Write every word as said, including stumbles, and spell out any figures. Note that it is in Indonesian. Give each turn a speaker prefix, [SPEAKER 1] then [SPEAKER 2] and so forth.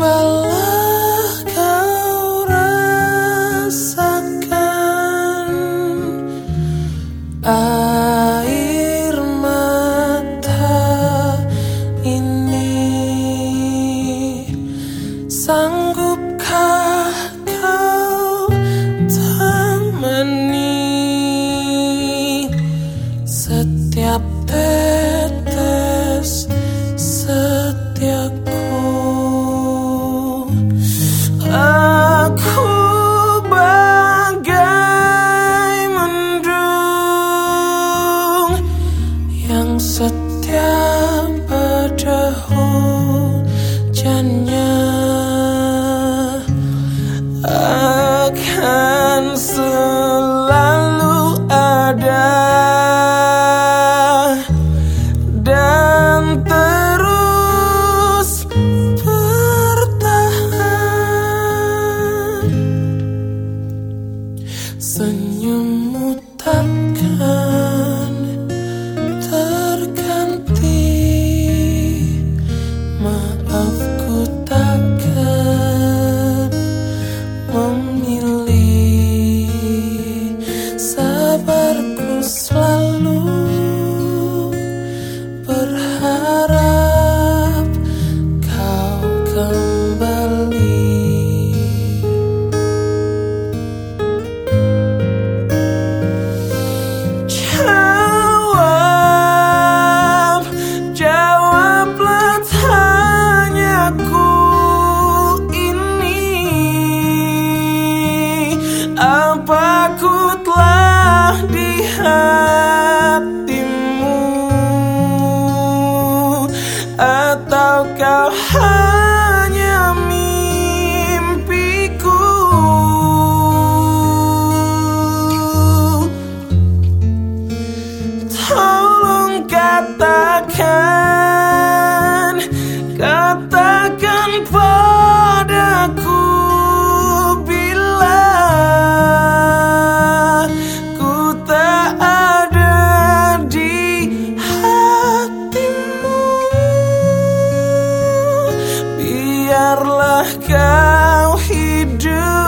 [SPEAKER 1] Cobalah kau rasakan air mata ini. Sanggupkah kau temani setiap tetes setiaku? Aku bagai mendung yang setia pada hujannya, akan selalu ada dan terus bertahan. Senyummu takkan terganti, maafku takkan memilih, sabarku selalu berharap kau kembali. Jawab, jawablah tanyaku ini, apa ku telah di hatimu, atau kau hanya mimpiku? Tolong katakan, katakan padaku bila ku tak ada di hatimu. Biarlah kau hidup